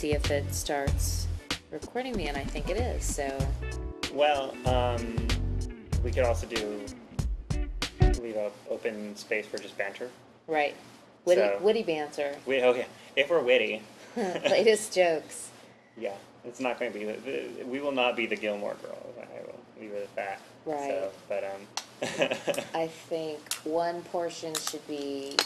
see if it starts recording me, and I think it is, so. Well, we could also leave a open space for just banter. Right. So- Witty banter. Okay, if we're witty, Latest jokes. yeah, it's not going to be, we will not be the Gilmore Girls, I will leave it at that. Right. So, but, I think one portion should be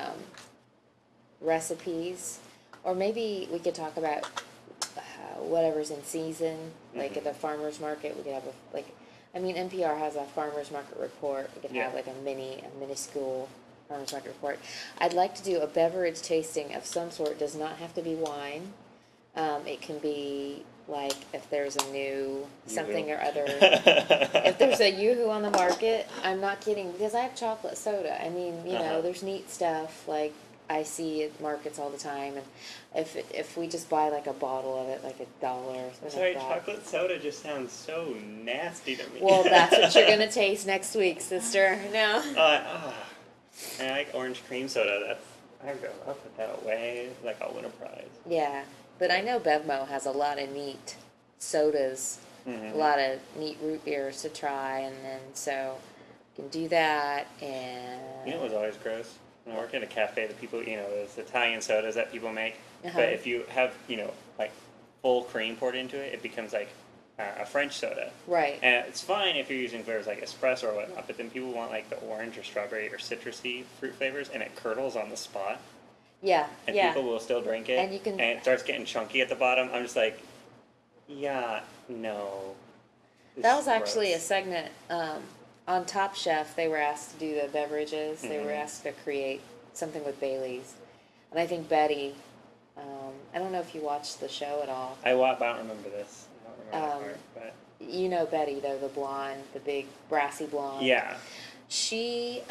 recipes, or maybe we could talk about whatever's in season, like at the farmer's market. We could have NPR has a farmer's market report. We could have Yeah. like a minuscule farmer's market report. I'd like to do a beverage tasting of some sort. It does not have to be wine. It can be like if there's a new something or other. If there's a Yoo-hoo on the market, I'm not kidding, because I have chocolate soda. I mean, there's neat stuff like I see at markets all the time, and if we just buy like a bottle of it, like $1 or something sorry, like that. chocolate soda just sounds so nasty to me. Well, that's what you're gonna taste next week, sister. No. And I like orange cream soda. I'll put that away. Like I'll win a prize. Yeah, but I know Bevmo has a lot of neat sodas, a lot of neat root beers to try, and then so you can do that. And You know what was always gross? When I worked in a cafe, the people, those Italian sodas that people make. But if you have, like full cream poured into it, it becomes like a French soda. Right. And it's fine if you're using flavors like espresso or whatnot, but then people want like the orange or strawberry or citrusy fruit flavors, and it curdles on the spot. Yeah. And yeah. people will still drink it. And you can. And it starts getting chunky at the bottom. I'm just like, yeah, no. That was actually a segment on Top Chef. They were asked to do the beverages. They were asked to create something with Bailey's, and I think Betty. I don't know if you watched the show at all. But I don't remember this. I don't remember that part. But You know Betty, though, the blonde, the big brassy blonde. yeah. She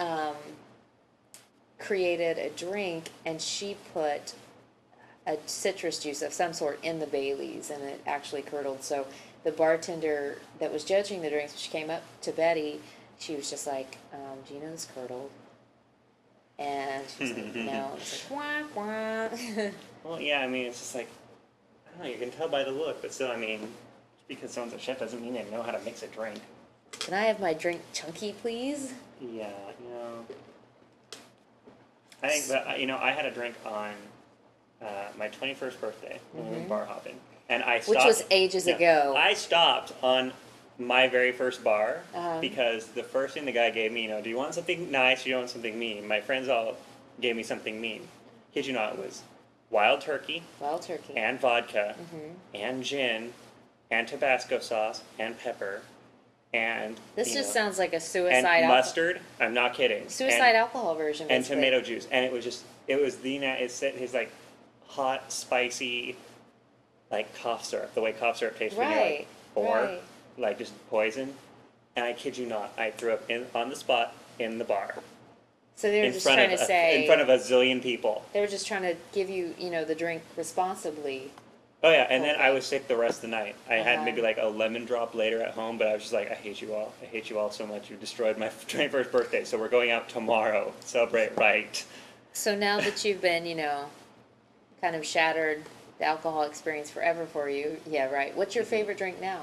created a drink, and she put a citrus juice of some sort in the Bailey's, and it actually curdled. So the bartender that was judging the drinks, when she came up to Betty, she was just like, do you know this curdled? And she was like, no. And it's like, wah, wah. Well, yeah, I mean, it's just like, I don't know, you can tell by the look, but still, I mean, just because someone's a chef doesn't mean they know how to mix a drink. Can I have my drink chunky, please? Yeah, I think that, I had a drink on my 21st birthday when we went bar hopping. And I stopped. Which was ages ago. I stopped on my very first bar because the first thing the guy gave me, do you want something nice or do you want something mean? My friends all gave me something mean. Kid you not, it was wild turkey. Wild turkey. And vodka. And gin. And Tabasco sauce. And pepper. And This just sounds like a suicide and mustard. I'm not kidding. Suicide alcohol version. And basically. tomato juice. And it was his like hot, spicy, like cough syrup. The way cough syrup tastes when you're like 4. Like just poison. And I kid you not, I threw up on the spot in the bar. So they were just trying to say. In front of a zillion people. They were just trying to give you, the drink responsibly. Oh yeah, and then I was sick the rest of the night. I had maybe like a lemon drop later at home, but I was just like, I hate you all. I hate you all so much. You destroyed my 21st birthday, so we're going out tomorrow. Celebrate right. So now that you've been, kind of shattered the alcohol experience forever for you, yeah, right. What's your favorite drink now?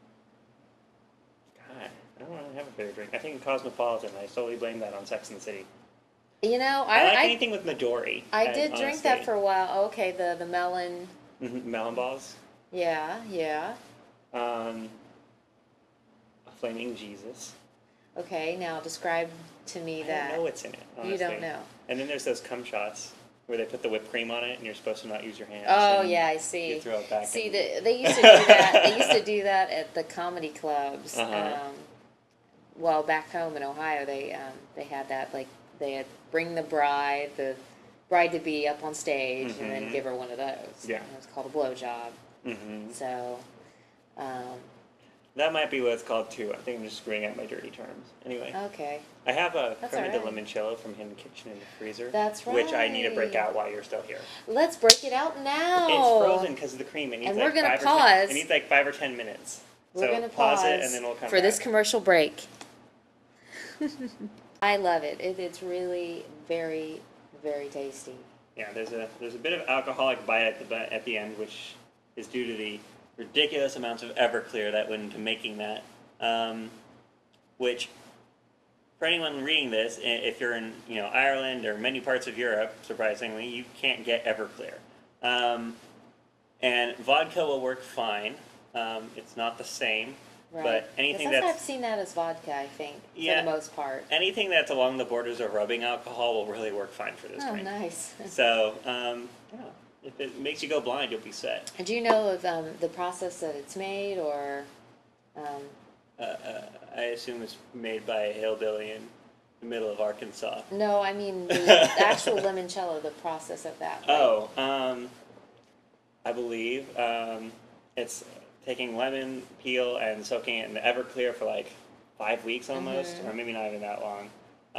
God, I don't really have a favorite drink. I think Cosmopolitan. I solely blame that on Sex and the City. I like anything with Midori. I did drink that for a while. Oh, okay, the melon. Melon balls. Yeah. A Flaming Jesus. Okay, now describe to me that. I don't know what's in it, honestly. You don't know. And then there's those cum shots where they put the whipped cream on it and you're supposed to not use your hands. Oh, yeah, I see. You throw it back. See, they used to do that. They used to do that at the comedy clubs. Well, back home in Ohio, they had that, like, they had bring the bride to be up on stage and then give her one of those. Yeah. And it was called a blowjob. So, that might be what it's called too. I think I'm just screwing up my dirty terms. Anyway. Okay. I have a That's creme de all right. limoncello from Hidden Kitchen in the freezer. That's Which I need to break right. out while you're still here. Let's break it out now. It's frozen because of the cream. It needs And like we're gonna 5 or 10 pause. It needs like 5 or 10 minutes. We're so going to pause it and then we'll come for back. this commercial break. I love it. It's really very, very tasty. Yeah, there's a bit of alcoholic bite at the end, which is due to the ridiculous amounts of Everclear that went into making that. Which, for anyone reading this, if you're in Ireland or many parts of Europe, surprisingly, you can't get Everclear. And vodka will work fine. It's not the same. Right. But anything I've seen that as vodka, I think, for the most part. Anything that's along the borders of rubbing alcohol will really work fine for this drink. Oh, nice. So, if it makes you go blind, you'll be set. Do you know of the process that it's made, or? I assume it's made by a hillbilly in the middle of Arkansas. No, I mean the actual limoncello, the process of that. I believe it's taking lemon peel and soaking it in Everclear for like 5 weeks almost, or maybe not even that long,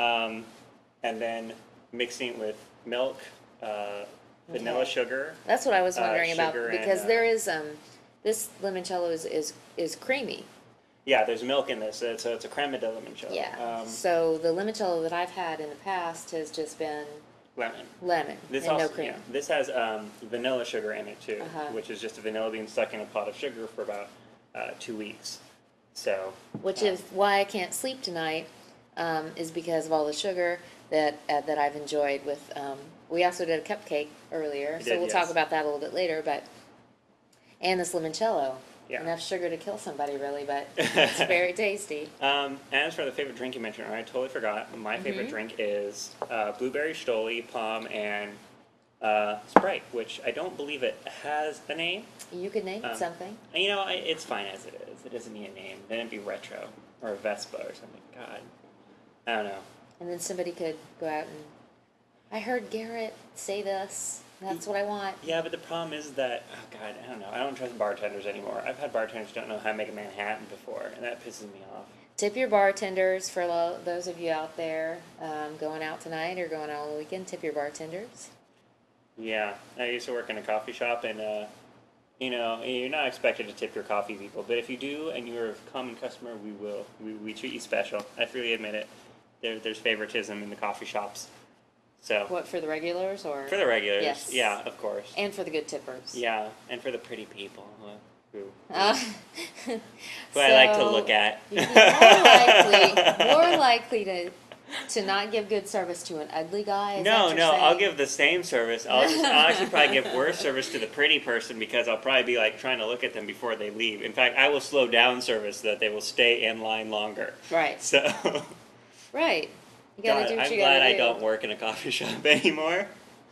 and then mixing it with milk, vanilla sugar. That's what I was wondering about, sugar because and, there is this limoncello is creamy. Yeah, there's milk in this, so it's a crema de limoncello. Yeah. So the limoncello that I've had in the past has just been lemon. This and no cream. Yeah, this has vanilla sugar in it too, which is just a vanilla bean stuck in a pot of sugar for about 2 weeks. So. Which is why I can't sleep tonight, is because of all the sugar that I've enjoyed with. We also did a cupcake earlier, so we'll talk about that a little bit later. And this limoncello. Yeah. Enough sugar to kill somebody, really, but it's very tasty. As for the favorite drink you mentioned, I totally forgot. My favorite drink is blueberry stoli, palm, and Sprite, which I don't believe it has a name. You could name it something. It's fine as it is. It doesn't need a name. Then it'd be retro or Vespa or something. God, I don't know. And then somebody could go out and, I heard Garrett say this. That's what I want. Yeah, but the problem is that, I don't know. I don't trust bartenders anymore. I've had bartenders who don't know how to make a Manhattan before, and that pisses me off. Tip your bartenders, for those of you out there going out tonight or going out all weekend. Tip your bartenders. Yeah, I used to work in a coffee shop, and you're not expected to tip your coffee people, but if you do and you're a common customer, we will. We treat you special. I freely admit it. There's favoritism in the coffee shops. So what, for the regulars or? For the regulars, yes. Yeah, of course. And for the good tippers. Yeah, and for the pretty people who so I like to look at. You'd be more likely to not give good service to an ugly guy. No, I'll give the same service. I'll actually probably give worse service to the pretty person, because I'll probably be like trying to look at them before they leave. In fact, I will slow down service so that they will stay in line longer. Right. So. Right. You gotta do what you gotta do. I'm glad I don't work in a coffee shop anymore.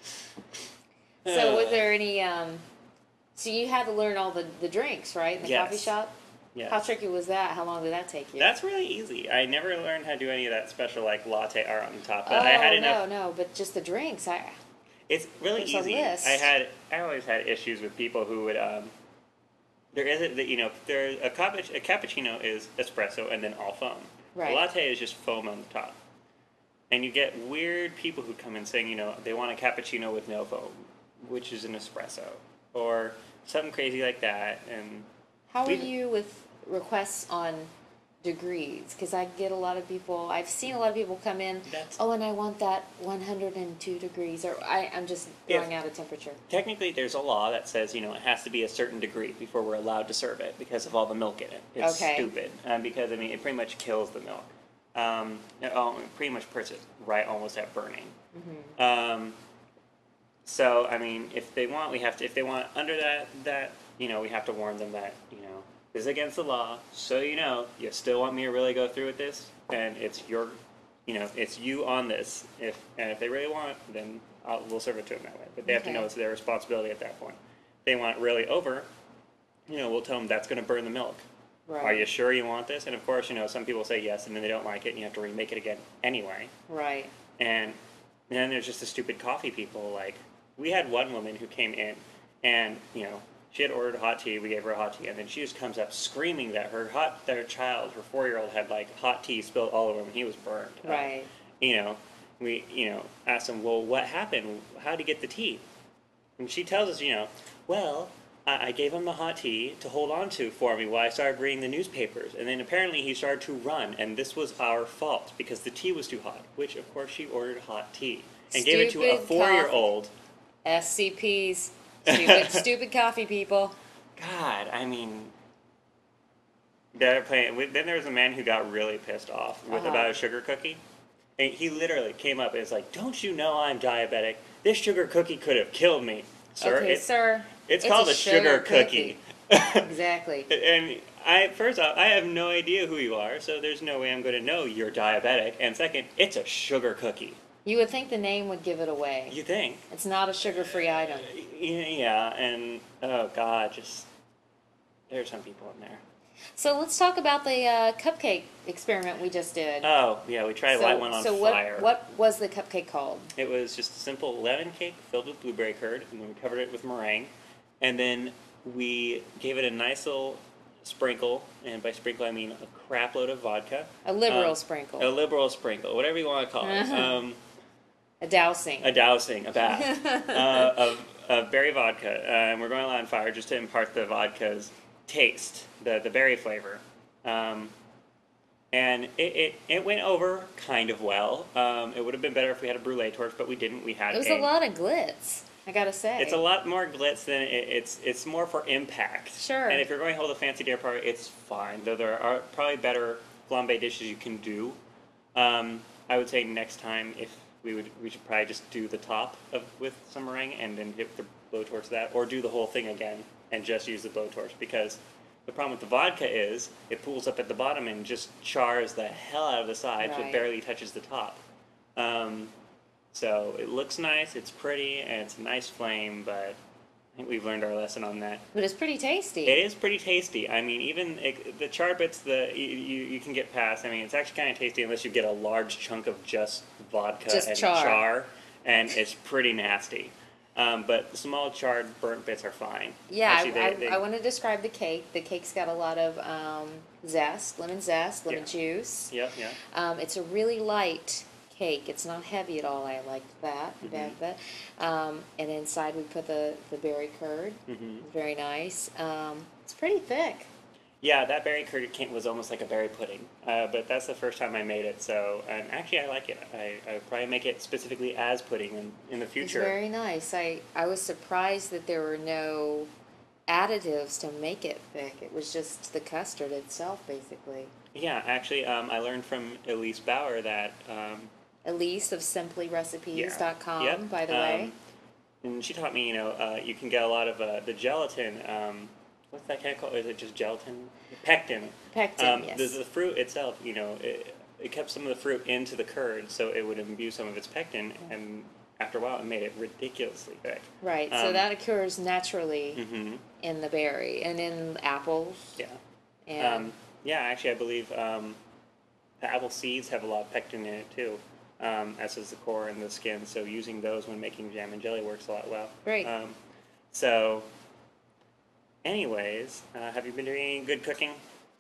So was there any, so you had to learn all the drinks, right, in the coffee shop? Yes. How tricky was that? How long did that take you? That's really easy. I never learned how to do any of that special, latte art on top. But I had enough. No, but just the drinks. It's really easy. I always had issues with people who would, there isn't, a cappuccino is espresso and then all foam. Right. A latte is just foam on the top. And you get weird people who come in saying, they want a cappuccino with no foam, which is an espresso, or something crazy like that. And how are you with requests on degrees? Because I get a lot of people. I've seen a lot of people come in. And I want that 102 degrees, or I'm just throwing out a temperature. Technically, there's a law that says it has to be a certain degree before we're allowed to serve it because of all the milk in it. It's stupid, because it pretty much kills the milk. It pretty much puts it right almost at burning. So if they want, if they want under that we have to warn them that this is against the law. So you still want me to really go through with this, and it's it's you on this. If they really want, then we'll serve it to them that way. But they have to know it's their responsibility at that point. If they want really over, we'll tell them that's going to burn the milk. Right. Are you sure you want this? And of course, some people say yes, and then they don't like it, and you have to remake it again anyway. Right. And then there's just the stupid coffee people. Like, we had one woman who came in, and she had ordered hot tea. We gave her a hot tea, and then she just comes up screaming that her child, her 4-year-old, had hot tea spilled all over him, and he was burned. Right. We asked him, well, what happened? How did he get the tea? And she tells us, well, I gave him the hot tea to hold on to for me while I started reading the newspapers. And then apparently he started to run, and this was our fault because the tea was too hot, which, of course, she ordered hot tea and gave it to a 4-year-old SCPs. Stupid coffee people. God, I mean, then there was a man who got really pissed off about a sugar cookie. And he literally came up and was like, "Don't you know I'm diabetic? This sugar cookie could have killed me, sir." Okay, sir. It's called a sugar cookie. Exactly. And first off, I have no idea who you are, so there's no way I'm going to know you're diabetic. And second, it's a sugar cookie. You would think the name would give it away. You think? It's not a sugar-free item. Yeah, and oh god, there's some people in there. So let's talk about the cupcake experiment we just did. Oh, yeah, we tried to light one on fire. So what was the cupcake called? It was just a simple lemon cake filled with blueberry curd, and then we covered it with meringue. And then we gave it a nice little sprinkle, and by sprinkle I mean a crap load of vodka. A liberal sprinkle. A liberal sprinkle, whatever you want to call it. A dousing. A dousing, a bath of berry vodka. And we're going to light on fire just to impart the vodka's taste, the berry flavor. And it went over kind of well. It would have been better if we had a brulee torch, but we didn't. We had It was a lot of glitz, I gotta say. It's a lot more glitz than it's more for impact. Sure. And if you're going to hold a fancy dinner party, it's fine. Though there are probably better flambe dishes you can do. I would say next time we should probably just do the top with some meringue and then dip the blowtorch to that, or do the whole thing again and just use the blowtorch, because the problem with the vodka is it pools up at the bottom and just chars the hell out of the sides, but barely touches the top. So it looks nice, it's pretty, and it's a nice flame, but I think we've learned our lesson on that. But it's pretty tasty. It is pretty tasty. I mean, even the char bits, you can get past. I mean, it's actually kind of tasty unless you get a large chunk of just vodka and char, and it's pretty nasty. But the small charred burnt bits are fine. Yeah, actually, I want to describe the cake. The cake's got a lot of lemon zest, lemon juice. Yep, yeah. It's a really light cake. It's not heavy at all. I liked that. And inside we put the berry curd. Very nice. It's pretty thick. Yeah, that berry curd was almost like a berry pudding. But that's the first time I made it. So, and actually I like it. I would probably make it specifically as pudding in the future. It's very nice. I was surprised that there were no additives to make it thick. It was just the custard itself, basically. Yeah, actually, I learned from Elise Bauer that... Elise of simplyrecipes.com, by the way. And she taught me, you can get a lot of the gelatin. What's that kind of called? Is it just gelatin? Pectin. Pectin, yes. The fruit itself, it kept some of the fruit into the curd, so it would imbue some of its pectin, and after a while it made it ridiculously thick. Right, so that occurs naturally in the berry and in apples. Yeah. And actually I believe the apple seeds have a lot of pectin in it too. As does the core and the skin, so using those when making jam and jelly works a lot well. Great. So, anyways, have you been doing any good cooking?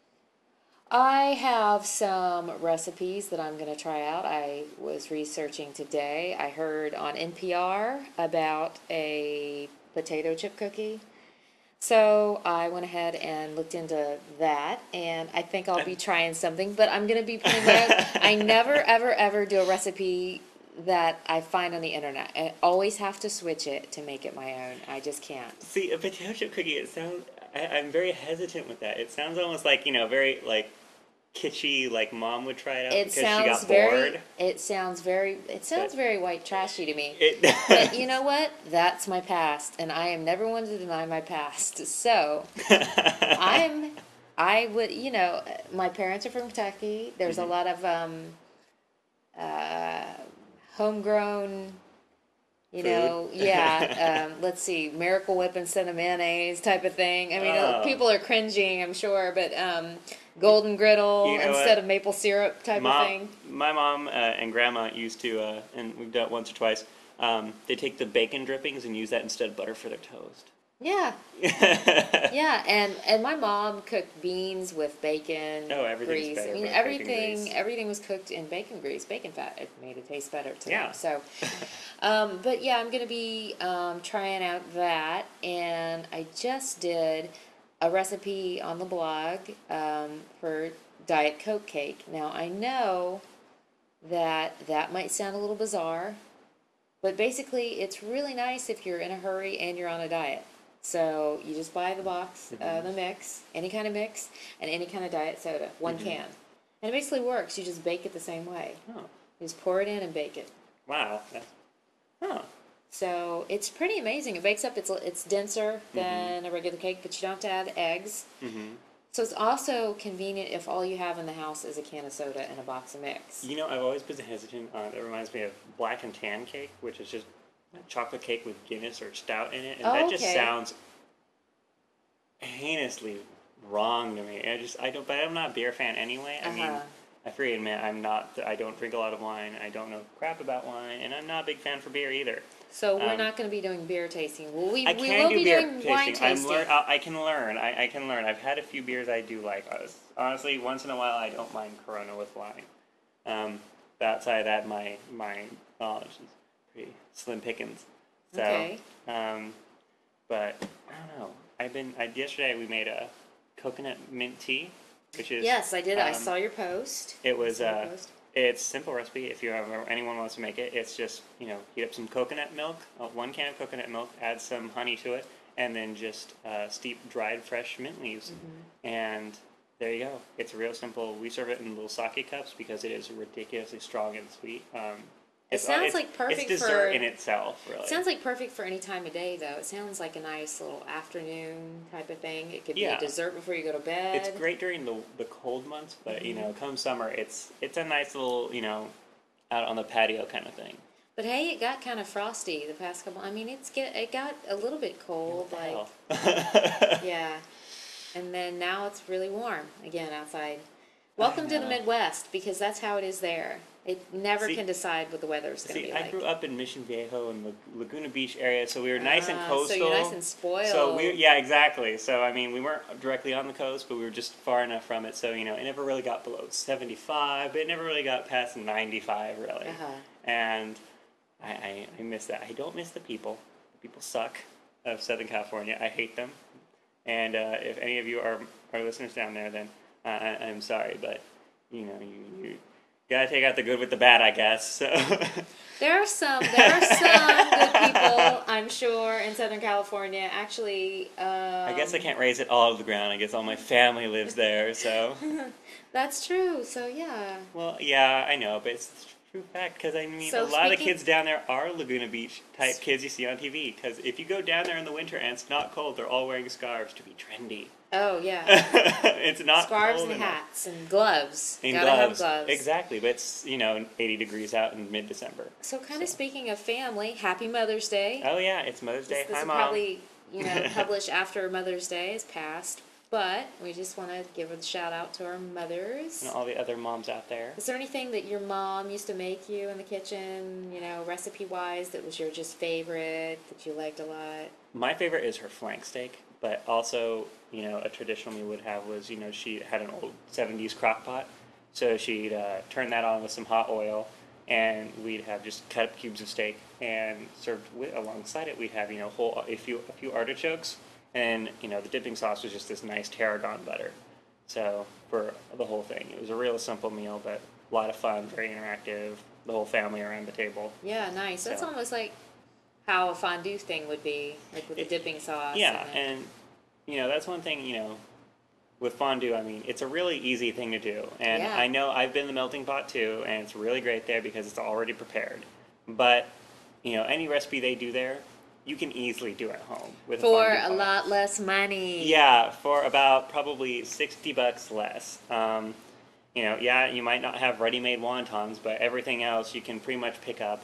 I have some recipes that I'm going to try out. I was researching today. I heard on NPR about a potato chip cookie. So I went ahead and looked into that, and I think I'll be trying something, but I'm going to be putting it out. I never, ever, ever do a recipe that I find on the internet. I always have to switch it to make it my own. I just can't. See, a potato chip cookie, I'm very hesitant with that. It sounds almost like, very, kitschy, like Mom would try it out because she got bored. It sounds very white trashy to me. But you know what? That's my past, and I am never one to deny my past. So I would, my parents are from Kentucky. There's a lot of homegrown, let's see, Miracle Whip instead of mayonnaise type of thing. I mean, people are cringing, I'm sure, but golden griddle instead of maple syrup type of thing. My mom and grandma used to, and we've done it once or twice, they take the bacon drippings and use that instead of butter for their toast. Yeah. Yeah, and my mom cooked beans with bacon, everything's grease. better I mean, with everything was cooked in bacon grease, bacon fat. It made it taste better to Yeah. them. So, but yeah, I'm going to be trying out that, and I just did a recipe on the blog for Diet Coke cake. Now, I know that might sound a little bizarre, But basically, it's really nice if you're in a hurry and you're on a diet. So you just buy the box, the mix, any kind of mix, and any kind of diet soda, one can. And it basically works. You just bake it the same way. Oh. You just pour it in and bake it. Wow. Oh. So it's pretty amazing. It bakes up. It's denser than a regular cake, but you don't have to add eggs. So it's also convenient if all you have in the house is a can of soda and a box of mix. You know, I've always been hesitant on. It reminds me of black and tan cake, which is just chocolate cake with Guinness or stout in it, and that just sounds heinously wrong to me. But I'm not a beer fan anyway. I mean, I freely admit I don't drink a lot of wine. I don't know crap about wine, and I'm not a big fan for beer either. So we're not going to be doing beer tasting. Well, we I will can do be beer doing wine tasting. I can learn. I can learn. I've had a few beers I do like. Honestly, once in a while, I don't mind Corona with wine. Outside of that, my knowledge is pretty slim pickings. So, okay. But I don't know. Yesterday we made a coconut mint tea, which is yes, I did. I saw your post. It was it's a simple recipe. If anyone wants to make it, it's just heat up some coconut milk, 1 can of coconut milk, add some honey to it, and then just steep dried fresh mint leaves, and there you go. It's real simple. We serve it in little sake cups because it is ridiculously strong and sweet. It sounds like perfect it's dessert in itself, really. It sounds like perfect for any time of day, though. It sounds like a nice little afternoon type of thing. It could be a dessert before you go to bed. It's great during the cold months, but come summer, it's a nice little out on the patio kind of thing. But hey, it got kind of frosty the past couple. I mean, it got a little bit cold, yeah. And then now it's really warm again outside. Welcome to the Midwest, because that's how it is there. It never can decide what the weather's going to be like. I grew up in Mission Viejo and the Laguna Beach area, so we were nice and coastal. So you're nice and spoiled. So exactly. So I mean, we weren't directly on the coast, but we were just far enough from it. So it never really got below 75, but it never really got past 95, really. And I miss that. I don't miss the people. The people suck of Southern California. I hate them. And if any of you are listeners down there, then I'm sorry, but you gotta take out the good with the bad, I guess. So. There are some good people, I'm sure, in Southern California. Actually, I guess I can't raise it all to the ground. I guess all my family lives there, so. That's true. So yeah. Well, yeah, I know, but it's a true fact, because I mean, a lot of the kids down there are Laguna Beach type kids you see on TV. Because if you go down there in the winter and it's not cold, they're all wearing scarves to be trendy. Oh yeah. It's not scarves cold and enough. hats and gloves. Gotta have gloves. Exactly, but it's 80 degrees out in mid-December. So kind of speaking of family, Happy Mother's Day. Oh yeah, it's Mother's Day. This Hi, will Mom. probably publish after Mother's Day is passed, but we just want to give a shout out to our mothers and all the other moms out there. Is there anything that your mom used to make you in the kitchen, recipe wise, that was your just favorite that you liked a lot? My favorite is her flank steak, but also a traditional meal would have was she had an old 70s crock pot, so she'd turn that on with some hot oil, and we'd have just cut up cubes of steak, and served alongside it we'd have a few artichokes, and the dipping sauce was just this nice tarragon butter. So for the whole thing, it was a real simple meal, but a lot of fun, very interactive, the whole family around the table. Yeah, nice. That's almost like how a fondue thing would be, like with the dipping sauce. Yeah, and that's one thing, with fondue, I mean, it's a really easy thing to do. And I know I've been in the melting pot too, and it's really great there because it's already prepared. But, any recipe they do there, you can easily do at home with for a fondue pot. Lot less money. Yeah, for about probably $60 less. You might not have ready-made wontons, but everything else you can pretty much pick up.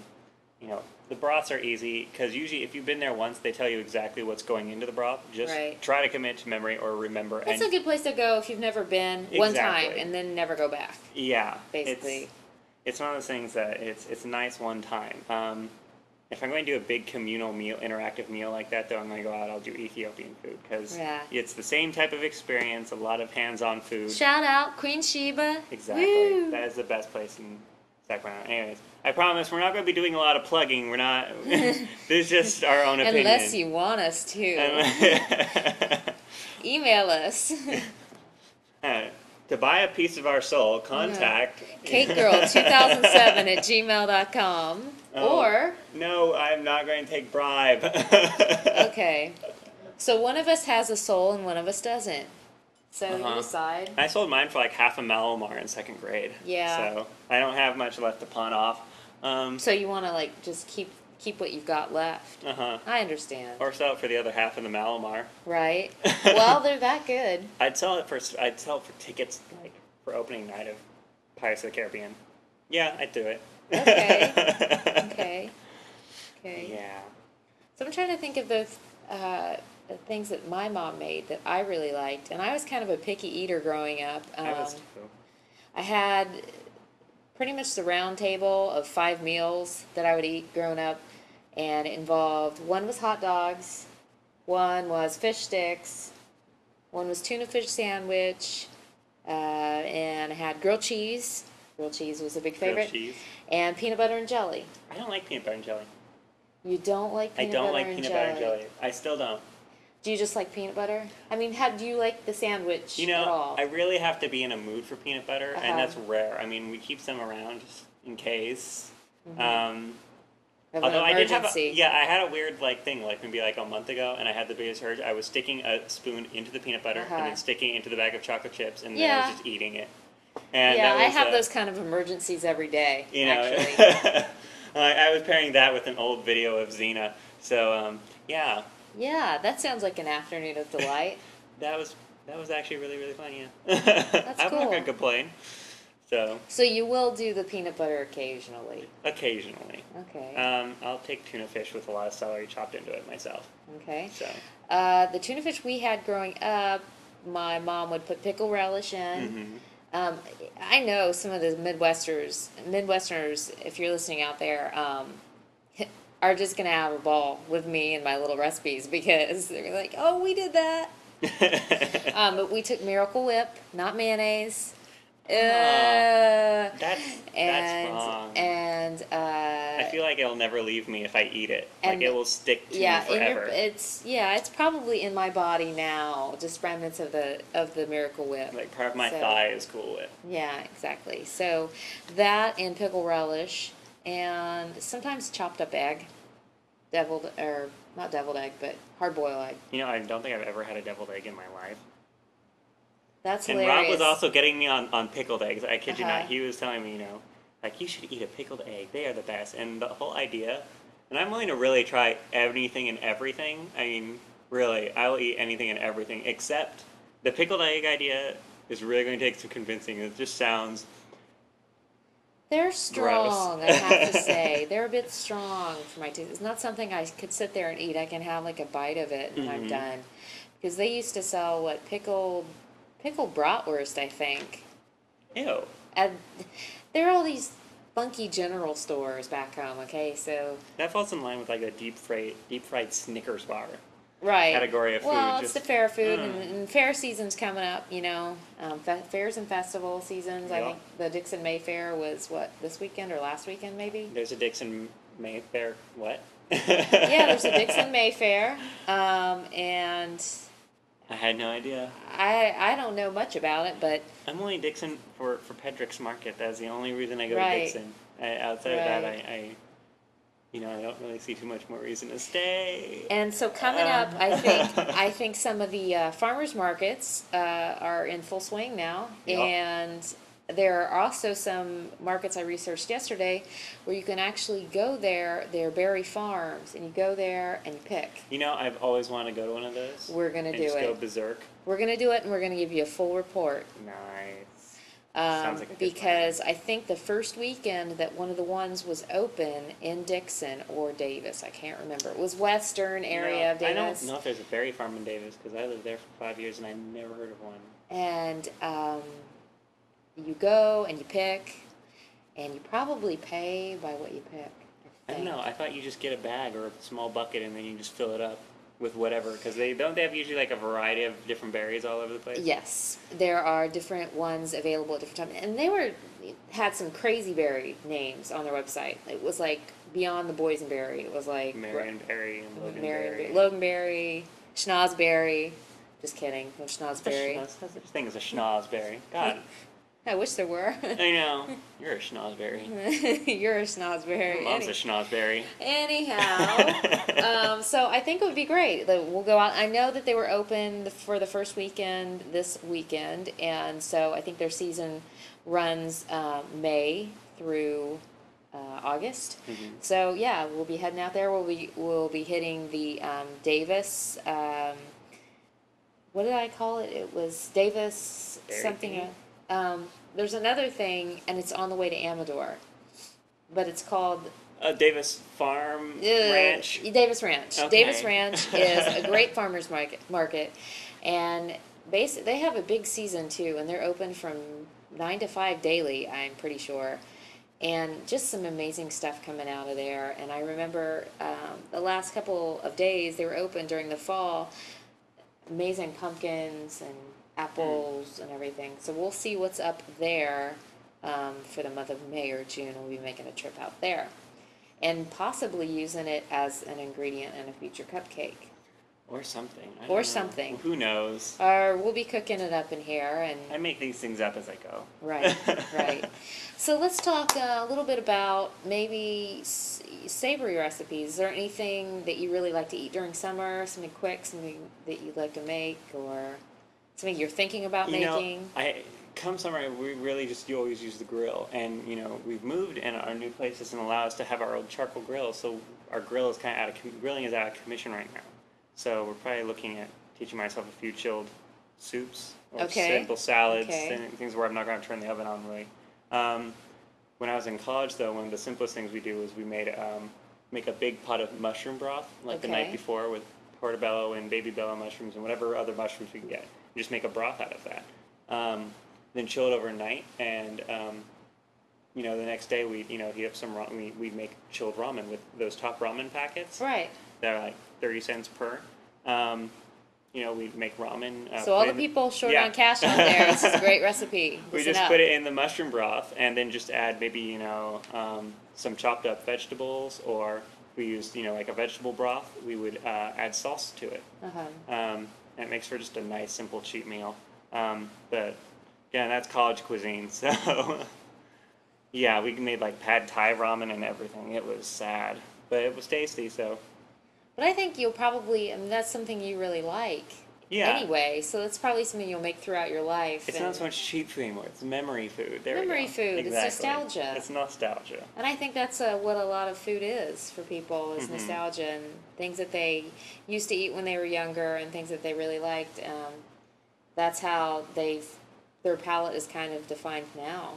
The broths are easy because usually if you've been there once, they tell you exactly what's going into the broth. Just try to commit to memory or remember. That's a good place to go if you've never been one time and then never go back. Yeah, basically. It's one of those things that it's nice one time. If I'm going to do a big communal meal, interactive meal like that, though, I'm going to go out, I'll do Ethiopian food because it's the same type of experience, a lot of hands-on food. Shout out Queen Sheba. Exactly. Woo. That is the best place in Sacramento. Anyways, I promise we're not going to be doing a lot of plugging. We're not. This is just our own opinion. Unless you want us to. Email us. To buy a piece of our soul, contact CakeGirl2007 at gmail.com. Oh, Or no, I'm not going to take bribe. okay, so one of us has a soul and one of us doesn't. So you decide. I sold mine for like half a Malamar in second grade. Yeah. So I don't have much left to pawn off. So you want to like just keep what you've got left. I understand. Or sell it for the other half of the Malamar. Right. Well, they're that good. I'd sell it for tickets, like for opening night of Pirates of the Caribbean. Yeah, I'd do it. Okay. Okay. Yeah. So I'm trying to think of the things that my mom made that I really liked, and I was kind of a picky eater growing up. I was too. I had pretty much the round table of 5 meals that I would eat growing up, and it involved, one was hot dogs, one was fish sticks, one was tuna fish sandwich, and I had grilled cheese. Grilled cheese was a big favorite. Grilled cheese. And peanut butter and jelly. I don't like peanut butter and jelly. You don't like peanut butter and jelly? I don't like peanut butter and jelly. I still don't. Do you just like peanut butter? I mean, how do you like the sandwich You know, at all? I really have to be in a mood for peanut butter, and that's rare. I mean, we keep some around just in case. Although I did have I had a weird like maybe like a month ago, and I had the biggest urge. I was sticking a spoon into the peanut butter and then sticking it into the bag of chocolate chips, and then I was just eating it. And yeah, I have those kind of emergencies every day. You know, actually. I was pairing that with an old video of Xena. So yeah. Yeah, that sounds like an afternoon of delight. That was actually really, really fun. Yeah. That's I'm cool. not gonna complain. So you will do the peanut butter occasionally. Occasionally. Okay. I'll take tuna fish with a lot of celery chopped into it myself. Okay. So. The tuna fish we had growing up, my mom would put pickle relish in. I know some of the Midwesterners, if you're listening out there, are just going to have a ball with me and my little recipes because they're like, oh, we did that. But we took Miracle Whip, not mayonnaise. That's wrong. And I feel like it'll never leave me if I eat it. Like it will stick to me forever. It's probably in my body now, just remnants of the Miracle Whip. Like part of my thigh is Cool Whip. Yeah, exactly. So that and pickle relish, and sometimes chopped up egg, not deviled egg, but hard boiled egg. You know, I don't think I've ever had a deviled egg in my life. That's and hilarious. Rob was also getting me on pickled eggs. I kid you not. He was telling me, you know, like, you should eat a pickled egg. They are the best. And the whole idea, and I'm willing to really try anything and everything. I mean, really, I will eat anything and everything, except the pickled egg idea is really going to take some convincing. It just sounds They're strong, gross. I have to say. They're a bit strong for my taste. It's not something I could sit there and eat. I can have like a bite of it and I'm done. Because they used to sell, pickled bratwurst, I think. Ew. And there are all these funky general stores back home, okay? So that falls in line with like a deep fried Snickers bar. Right. Category of food. Well, it's the fair food, and fair season's coming up, you know. Fairs and festival seasons. Yeah. I think the Dixon Mayfair was, this weekend or last weekend, maybe? There's a Dixon Mayfair. What? Yeah, there's a Dixon Mayfair, and I had no idea. I don't know much about it, but I'm only Dixon for Pedrick's Market. That's the only reason I go to Dixon. Outside of that, I don't really see too much more reason to stay. And so coming up, I think some of the farmers markets are in full swing now, and there are also some markets I researched yesterday where you can actually go there. They're berry farms, and you go there and you pick. You know, I've always wanted to go to one of those. We're gonna do just it. Go berserk. We're gonna do it, and we're gonna give you a full report. Nice. Sounds like a good Because I think the first weekend that one of the ones was open in Dixon or Davis, I can't remember. It was western area of Davis. I don't know if there's a berry farm in Davis because I lived there for 5 years and I never heard of one. And you go and you pick, and you probably pay by what you pick. I don't know. I thought you just get a bag or a small bucket and then you just fill it up with whatever, because they have usually like a variety of different berries all over the place. Yes, there are different ones available at different times, and had some crazy berry names on their website. It was like beyond the boysenberry. It was like Marionberry and Loganberry. Loganberry, schnozberry. Just kidding, no schnozberry. There's such thing as a schnozberry. God. I wish there were. I know. You're a schnozberry. You're a schnozberry. Mom's a schnozberry. Anyhow, so I think it would be great that we'll go out. I know that they were open for the first weekend this weekend, and so I think their season runs May through August. Mm-hmm. So yeah, we'll be heading out there. We'll be hitting the Davis. What did I call it? It was Davis Berry something. thing? There's another thing, and it's on the way to Amador, but it's called Davis Farm Ranch. Davis Ranch. Okay. Davis Ranch is a great farmers market, and they have a big season too, and they're open from 9 to 5 daily. I'm pretty sure, and just some amazing stuff coming out of there. And I remember the last couple of days they were open during the fall. Amazing pumpkins and apples and everything. So we'll see what's up there for the month of May or June. We'll be making a trip out there and possibly using it as an ingredient in a future cupcake. Or something. I Or don't know. something. Who knows? Or we'll be cooking it up in here. And I make these things up as I go. Right, right. So let's talk a little bit about maybe savory recipes. Is there anything that you really like to eat during summer? Something quick, something that you'd like to make, or something you're thinking about making? Come summer, we really you always use the grill, and we've moved, and our new place doesn't allow us to have our old charcoal grill, so our grill is kind of grilling is out of commission right now. So we're probably looking at teaching myself a few chilled soups or simple salads, things where I'm not going to turn the oven on really. When I was in college, though, one of the simplest things we do is we make a big pot of mushroom broth, the night before, with portobello and baby bella mushrooms and whatever other mushrooms we can get. You just make a broth out of that. Then chill it overnight, and the next day we heat up some ramen. We make chilled ramen with those top ramen packets. Right. They're like 30 cents per. We make ramen. So all the people short on cash out there, this is a great recipe. We just put it in the mushroom broth and then just add maybe, some chopped up vegetables, or we use, like a vegetable broth. We would add salsa to it. And it makes for just a nice, simple, cheap meal. But, yeah, that's college cuisine, so... Yeah, we made like pad thai ramen and everything. It was sad, but it was tasty, so... But I think you'll probably, that's something you really like. Yeah. Anyway, so it's probably something you'll make throughout your life. It's not so much cheap food anymore. It's memory food. Memory food. Exactly. It's nostalgia. It's nostalgia. And I think that's what a lot of food is for people, is nostalgia and things that they used to eat when they were younger and things that they really liked. That's how their palate is kind of defined now.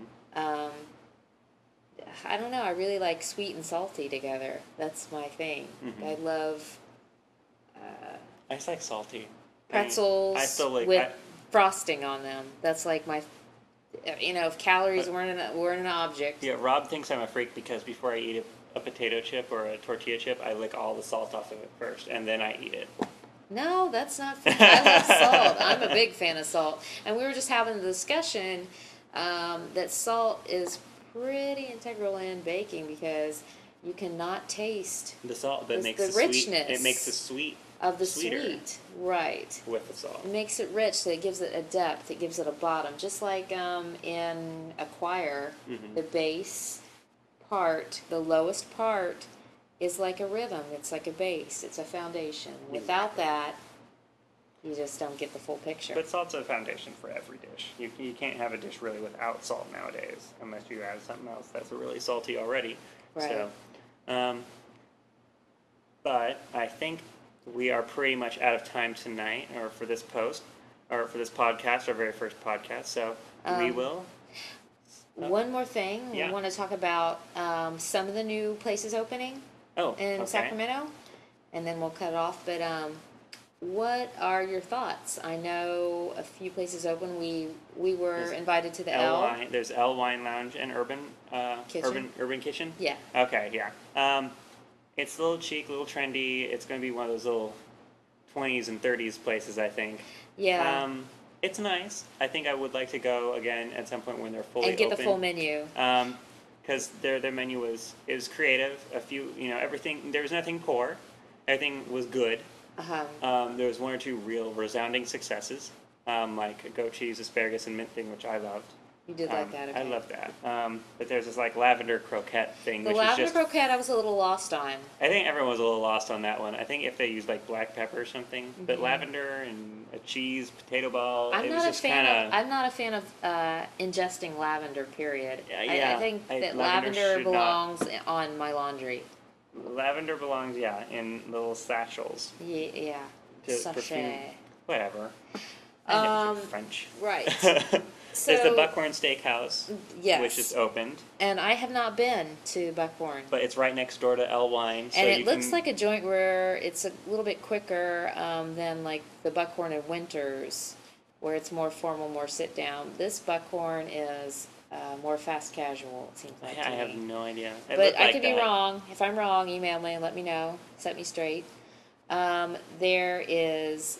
I don't know. I really like sweet and salty together. That's my thing. I love I just like salty. pretzels I still like, with frosting on them. That's like my, if calories weren't an object. Yeah, Rob thinks I'm a freak because before I eat a potato chip or a tortilla chip, I lick all the salt off of it first, and then I eat it. No, that's not fair. I love salt. I'm a big fan of salt. And we were just having the discussion that salt is pretty integral in baking because you cannot taste the salt, but it makes the the richness sweet. It makes the sweet of the sweeter sweet, right? With the salt, it makes it rich. So it gives it a depth. It gives it a bottom. Just like in a choir, the bass part, the lowest part, is like a rhythm. It's like a base. It's a foundation. Without that, you just don't get the full picture. But salt's a foundation for every dish. You can't have a dish really without salt nowadays, unless you add something else that's really salty already. Right. So, but I think we are pretty much out of time tonight, or for this podcast, our very first podcast. So we will. One more thing. Yeah. We want to talk about some of the new places opening in Sacramento, and then we'll cut it off. But what are your thoughts? I know a few places open. We were invited to the L. There's L Wine Lounge and Urban Kitchen. Urban Kitchen. Yeah. Okay. Yeah. It's a little chic, a little trendy. It's going to be one of those little 20s and 30s places, I think. Yeah. It's nice. I think I would like to go again at some point when they're fully and get open. the full menu. Because their menu was creative. Everything. There was nothing poor. Everything was good. There was one or two real resounding successes, like goat cheese, asparagus, and mint thing, which I loved. You did like that, okay. I love that. But there's this like lavender croquette thing, The which lavender is just. croquette, I was a little lost on. I think everyone was a little lost on that one. I think if they used like black pepper or something, but lavender and a cheese potato ball, I'm it was not a just fan kind of. I'm not a fan of ingesting lavender. Period. I Yeah, think that lavender lavender should belongs on my laundry. lavender belongs, in little satchels Yeah, to perfume, sachet. whatever. I never speak French. Right. There's the So Buckhorn Steakhouse, yes, which is opened, and I have not been to Buckhorn. but it's right next door to El Wine. So And you it looks can, like a joint where it's a little bit quicker than like the Buckhorn and Winters, where it's more formal, more sit down. This Buckhorn is more fast casual. It seems like I to me. have no idea. It But looked I like could be that. wrong. If I'm wrong, email me and let me know. Set me straight. There is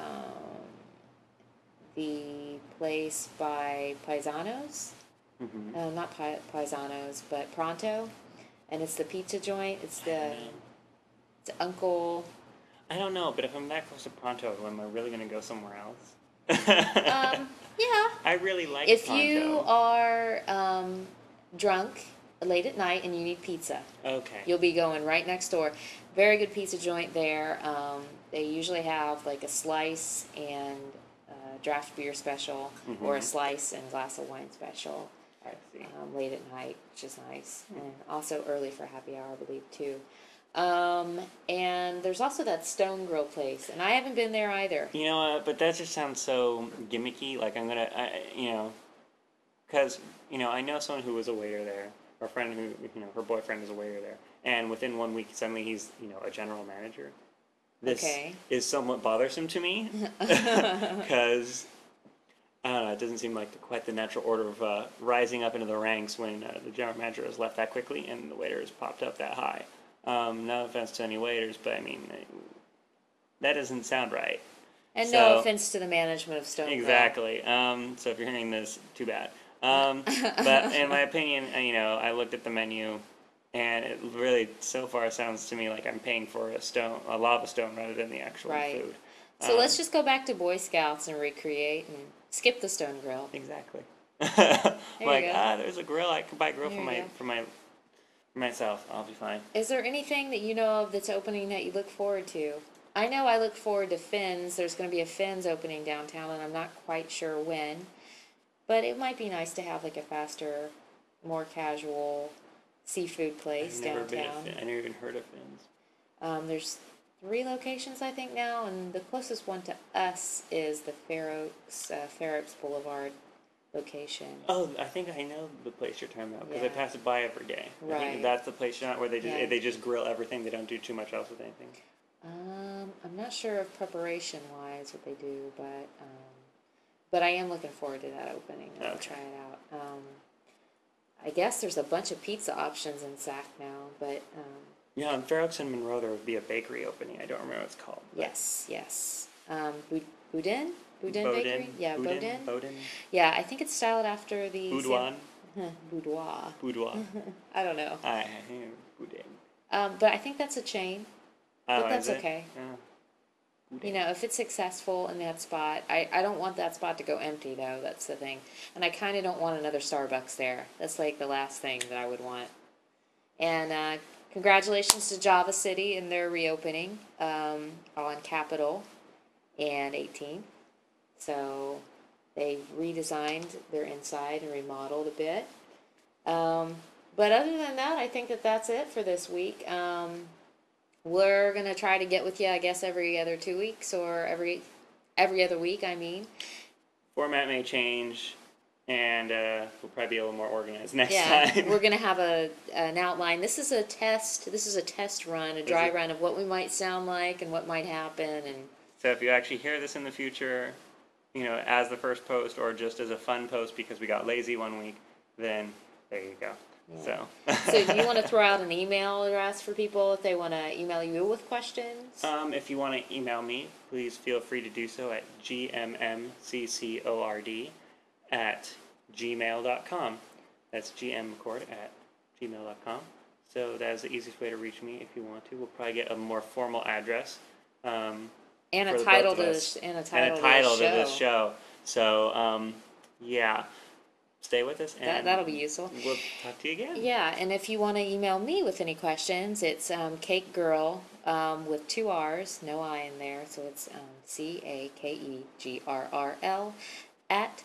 the place by Paisanos. Mhm. Not Paisanos, but Pronto. And it's the pizza joint. It's Uncle. I don't know, but if I'm that close to Pronto, am I really going to go somewhere else? Yeah. I really like If Pronto. you are drunk late at night and you need pizza, Okay. you'll be going right next door. Very good pizza joint there. They usually have like a slice and draft beer special, or a slice and glass of wine special I see. late at night, which is nice, and also early for happy hour, I believe, too. And there's also that Stone Grill place, and I haven't been there either. You know what? But that just sounds so gimmicky. Like because I know someone who was a waiter there, or a friend who her boyfriend is a waiter there, and within 1 week suddenly he's a general manager. This Okay. is somewhat bothersome to me because I don't know. It doesn't seem like quite the natural order of rising up into the ranks when the general manager has left that quickly and the waiter has popped up that high. No offense to any waiters, but I mean that doesn't sound right. And So- no offense to the management of Stone Grill. Exactly. So if you're hearing this, too bad. But in my opinion, I looked at the menu, and it really, so far, sounds to me like I'm paying for a lava stone rather than the actual Right. food. So let's just go back to Boy Scouts and recreate and skip the Stone Grill. Exactly. you Like, go. there's a grill. I can buy a grill There for you go. myself. I'll be fine. Is there anything that you know of that's opening that you look forward to? I know I look forward to Finn's. There's going to be a Finn's opening downtown, and I'm not quite sure when. But it might be nice to have like a faster, more casual seafood place I've never downtown. I never even heard of Finn's. There's 3 locations, I think, now, and the closest one to us is the Fair Oaks Boulevard location. Oh, I think I know the place you're talking about because I Yeah. pass it by every day. I Right. think that's the place where Yeah. they just grill everything. They don't do too much else with anything. I'm not sure of preparation wise what they do, but I am looking forward to that opening. I'll Okay. try it out. I guess there's a bunch of pizza options in Sac now, but Yeah, on Fair Oaks and Monroe there would be a bakery opening. I don't remember what it's called. yes. Boudin Bakery? Yeah, Boudin. Boudin. Yeah, I think it's styled after the Boudoir. Boudoir. Boudoir. I don't know. I think Boudin. But I think that's a chain. But that's is it? okay. Yeah. You know, if it's successful in that spot, I don't want that spot to go empty, though. That's the thing. And I kind of don't want another Starbucks there. That's like the last thing that I would want. And congratulations to Java City and their reopening on Capitol and 18th. So they redesigned their inside and remodeled a bit. But other than that, I think that's it for this week. We're going to try to get with you, I guess, every other 2 weeks or every other week, I mean. Format may change, and we'll probably be a little more organized next Yeah, time. we're going to have an outline. This is a test. This is a test run, a dry it? run of what we might sound like and what might happen. And So if you actually hear this in the future, as the first post or just as a fun post because we got lazy 1 week, then there you go. Yeah. So. So do you want to throw out an email address for people if they want to email you with questions? If you want to email me, please feel free to do so at gmmccord@gmail.com. That's gmmccord@gmail.com. So that is the easiest way to reach me if you want to. We'll probably get a more formal address. And for a the title both of to us. this, and a And title, a title to to this show. So, yeah. stay with us, and That'll be useful. We'll talk to you again. Yeah, and if you want to email me with any questions, it's CakeGirl with 2 R's, no I in there, so it's CakeGrrl at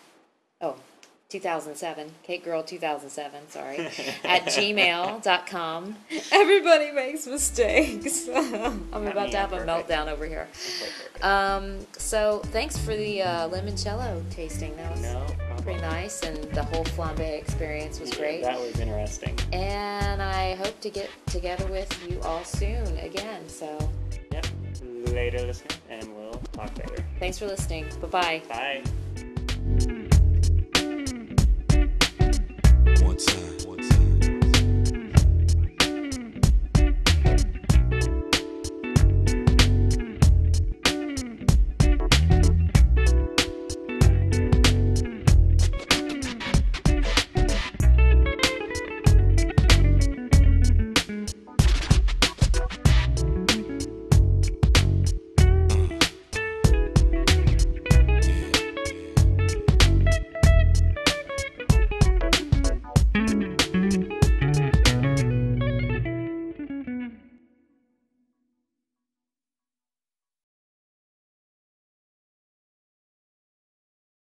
2007, CakeGirl2007, sorry, at gmail.com. Everybody makes mistakes. I'm about to have a meltdown over here. So thanks for the limoncello tasting. That was pretty nice, and the whole flambe experience was great. That was interesting. And I hope to get together with you all soon again. So, yep. Later, listeners, and we'll talk later. Thanks for listening. Bye-bye. Bye. One time.